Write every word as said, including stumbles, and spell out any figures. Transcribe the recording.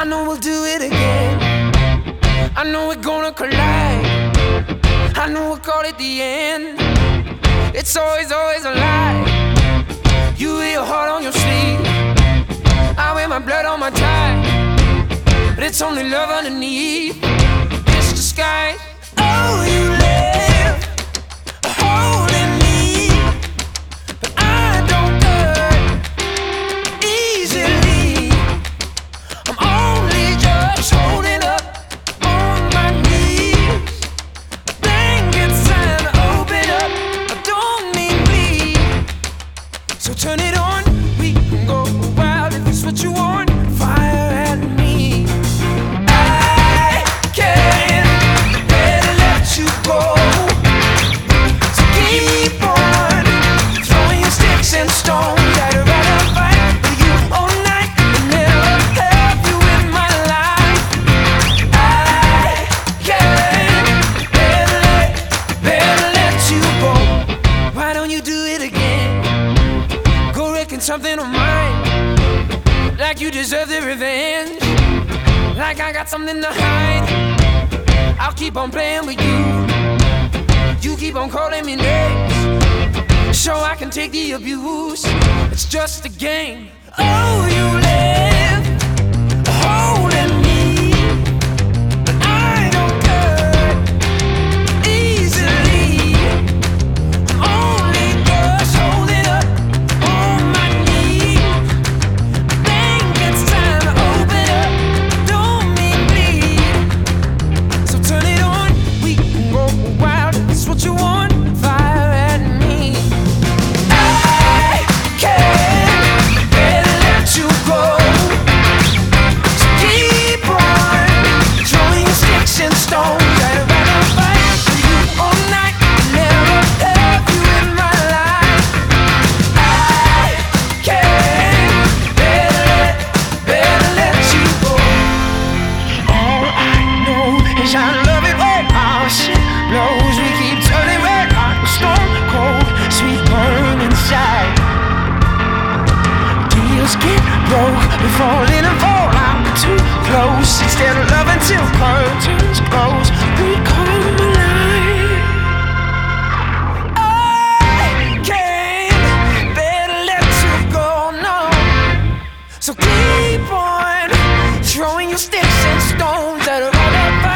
I know we'll do it again. I know we're gonna collide. I know we'll call it the end. It's always, always a lie. You wear your heart on your sleeve. I wear my blood on my tie. But it's only love underneath. It's the sky. Oh, you live holding me, but I don't hurt easily. I'm only just holding up on my knees. Blankets time to open up. I don't mean bleed. So turn it on. We can go wild if it's what you want. Fire at me. I can't better let you go. So keep on throwing your sticks and stones. I'd rather fight with you all night and never have you in my life. I can't better let, better let you go. Why don't you do it again? Go wrecking something of mine, like you deserve the revenge, like I got something to hide. I'll keep on playing with you. You keep on calling me names, so I can take the abuse. It's just a game. Oh, you live holding me, but I don't hurt easily. I'm only just holding up on my knees. Think it's time to open up. Don't mean bleed. So turn it on. We can go wild. It's what you want. Fire at me. I can't better let you go. So keep on throwing your sticks and stones. I'd rather fight for you all night and never have you in my life. I can't better let, better let you go. All I know is I love it when our shit blows. We keep turning red hot, storm cold, sweet burn inside. Deals get broke, we fall in and fall out too close. Instead of loving till curtains close, we come alive. I can't better let you go, no. So keep on throwing your sticks and stones at a